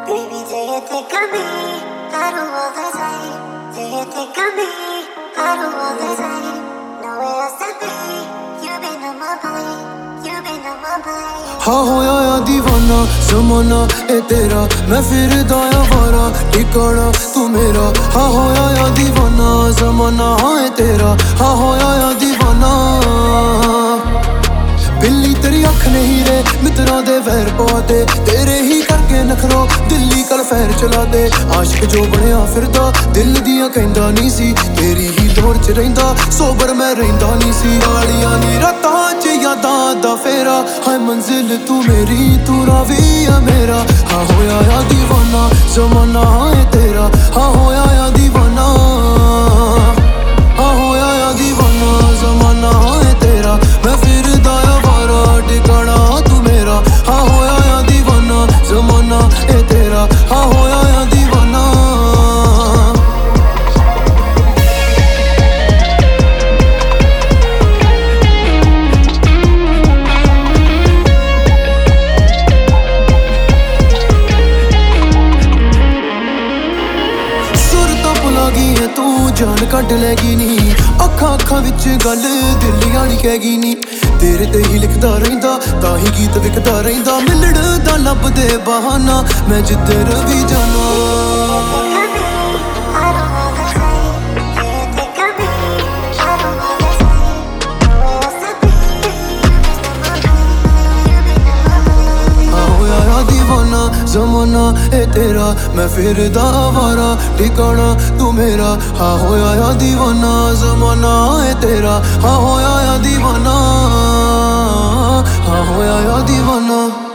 Baby, do you think of me? I do all the time. Do you think of me? I do all the time. Nowhere else to be. You've been on my mind. You've been on my mind. हाँ होया या दीवाना ज़माना ए तेरा मैं फिरदा आवारा ठिकाना तू मेरा हाँ होया या दीवाना ज़माना हाँ ए तेरा हाँ होया या दीवाना बिल्ली तेरी अख नहीं रे मित्रा दे वैर पवा दे तेरे ही करके नखरो दिल्ली कल फैर चला दे आशिक जो बनया फिरदा दिल दियां कहंदा नहीं सी तेरी ही दौड़ च रहिंदा सोबर मैं रहिंदा नहीं सी वालियां नी रातां च यादां दा फेरा हाय मंजिल तू मेरी तू रावी है मेरा हाँ होया या दीवाना ज़माना हाँ ए तेरा हाँ होया या दीवाना हाँ होया या दीवाना ज़माना हाँ ए तेरा मैं फिरदा आवारा ठिकाना तू मेरा हाँ होया या दीवाना ज़माना ए तेरा हाँ होया या दीवाना तू जान कट लैगी नी अखा अखा विच गल दिल यानी कहगी नी तेरे ते ही लिखदा रहिंदा ताही गीत विकदा रहिंदा मिलड़ दा लभदे बहाना मैं जिद्धर भी जाना ज़माना ए तेरा मैं फिरदा आवारा ठिकाना तू मेरा हाँ होया या दीवाना ज़माना ए तेरा हाँ होया या दीवाना हाँ होया या दीवाना।